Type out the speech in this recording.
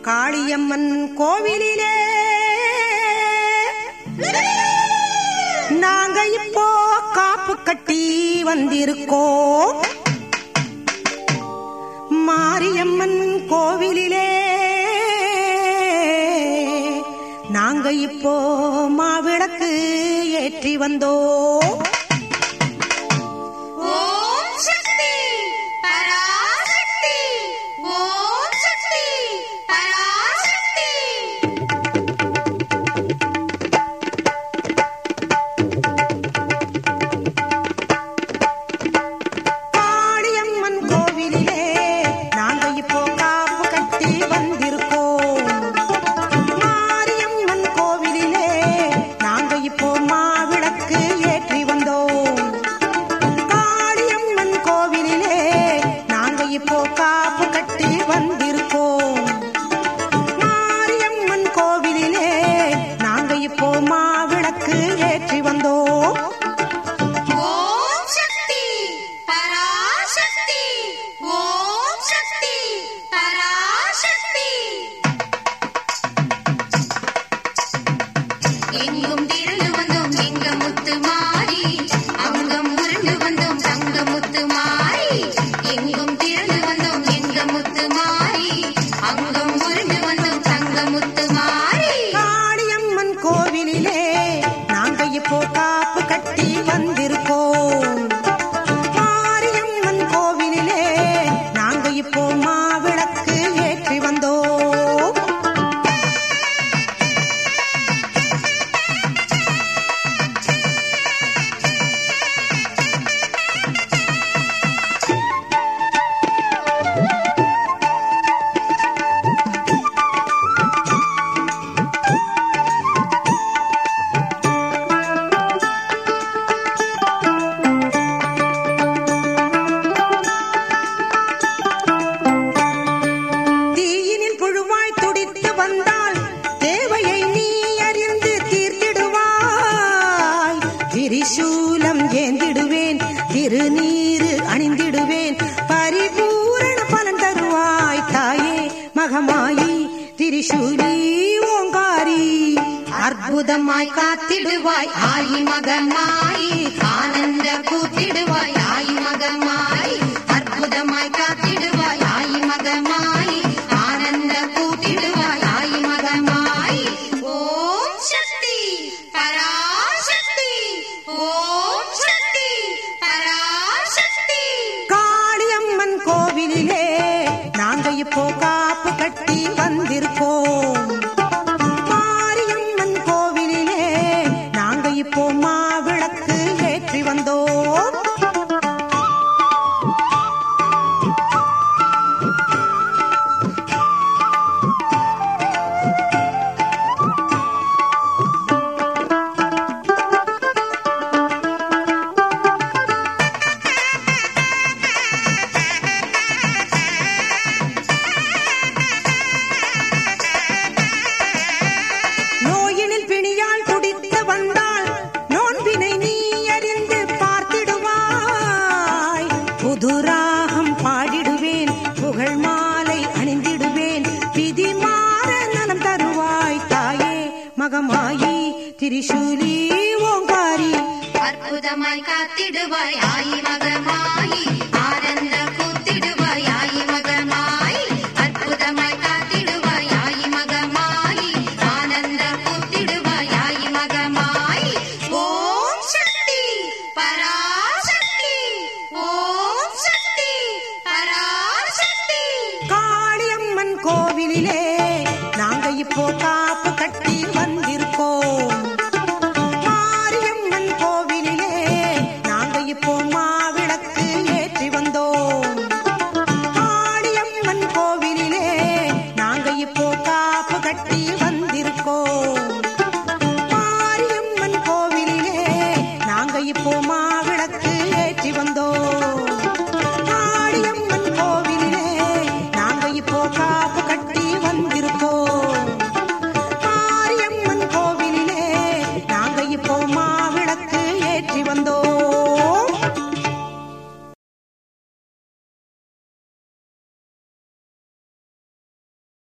காளியம்மன் கோவிலிலே நாங்க இப்போ காப்பு கட்டி வந்திருக்கோம். மாரியம்மன் கோவிலிலே நாங்க இப்போ மாவிளக்கு ஏற்றி வந்தோம். திரிசூலம் ஏந்திடுவேன், திருநீரு அணிந்திடுவேன், பரிபூரண பலன் தருவாய் தாயே மகமாயி திரிசூலி ஓங்காரி. அற்புதமாய் காத்திடுவாய் ஆயி மகமாயி, ஆனந்த கூத்திடுவாய் ஆயி மகமாயி. அற்புதமாய் காத்திடுவாய் ஆயி மகமாயி, ஆனந்த கூத்திடுவாய் ஆயி மகமாயி. ஓம் சக்தி பராசக்தி, ஓம் சக்தி பராசக்தி. காளியம்மன் கோவிலிலே நாங்க இப்போ காப்பு கட்டி வந்திருக்கோம். மாரியம்மன் கோவிலிலே நாங்க இப்போ மாவிளக்கு ஏற்றி வந்தோம். புதுராகம் பாடிடுவேன், புகழ் மாலை அணிந்திடுவேன், விதி மாற நலம் தருவாய் தாயே மகமாயி திரிசூலி ஓங்காரி. அற்புதமாய் காத்திடுவாய் ஆயி மகமாயி.